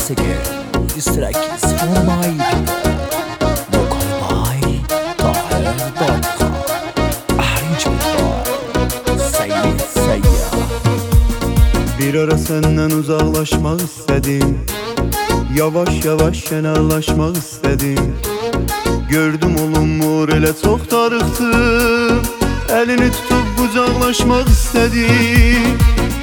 once again, this track is for my people. Vocal by Tahir Dadka. Arrangement by Sayyid Sayyah. Bir ara senden uzaklaşmak istedim. Yavaş yavaş kenarlaşmak istedim. Gördüm olunmur elə çox darıxdım. Elini tutup kucaklaşmak istedim.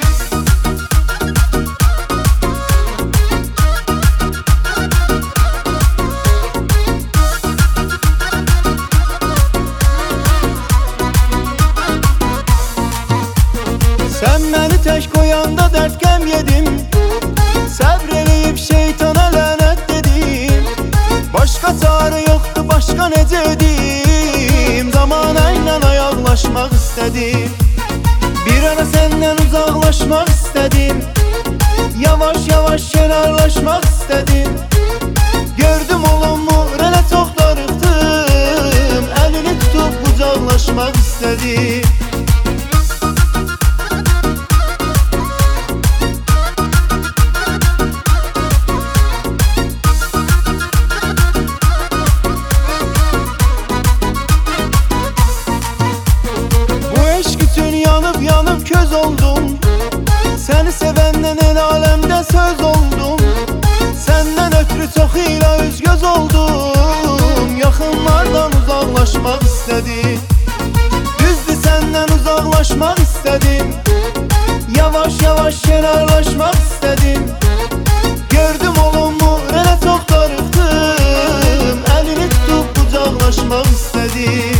Sen beni tek koyanda dert gem yedim. Səbr şeytana lanet dedim. Başka çare yoktu, başka ne dedim. Zamanayla ayaklaşmak istedim. Bir ara senden uzaklaşmak istedim. Yavaş yavaş kenarlaşmak istedim. Gördüm olunmur elə çox darıxdım. Elini tutup kucaklaşmak istedim. Yanıp yanıp köz oldum. Seni sevenden el alemde söz oldum. Senden ötürü çok ile üzgöz oldum. Yakınlardan uzaklaşmak istedim. Düzdü senden uzaklaşmak istedim. Yavaş yavaş kenarlaşmak istedim. Gördüm olunmur elə çok darıxdım. Elini tutup kucaklaşmak istedim.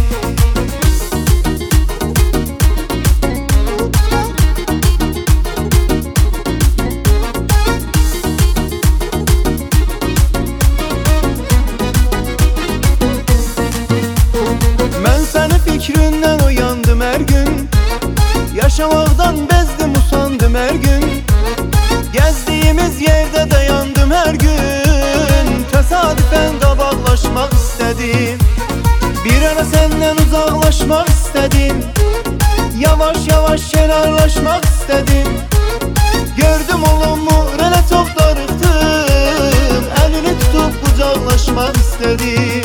Fikrinden uyandım her gün. Yaşamaktan bezdim, usandım her gün. Gezdiğimiz yerde dayandım her gün. Tesadüfen kabaklaşmak istedim. Bir ara senden uzaklaşmak istedim. Yavaş yavaş kenarlaşmak istedim. Gördüm olunmur elə çox darıxdım. Elini tutup kucaklaşmak istedim.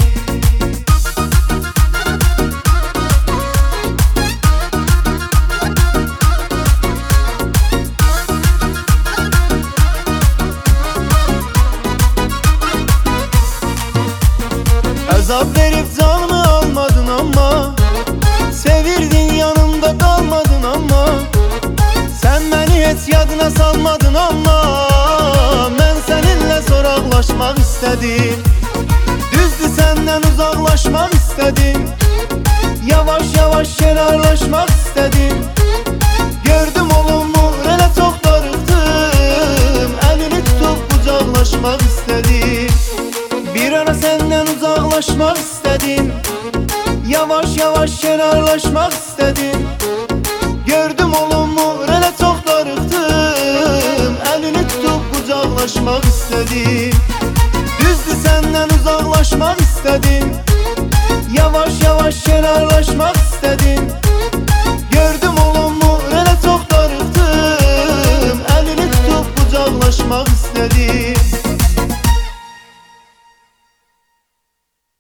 Azap verip canımı almadın ama sevirdin yanımda kalmadın ama sen beni hiç yadına salmadın ama ben seninle soraklaşmak istedim. Düzdü senden uzaklaşmak istedim. Yavaş yavaş kenarlaşmak istedim. Gördüm olunmur elə çox darıxdım. Elini tutup kucaklaşmak istedim. Bir ara senden uzaklaşmak istedim. Yavaş yavaş kenarlaşmak istedim. Gördüm olunmur elə çox darıxdım. Elini tutup kucaklaşmak istedim. Düzdü senden uzaklaşmak istedim. Yavaş yavaş kenarlaşmak istedim.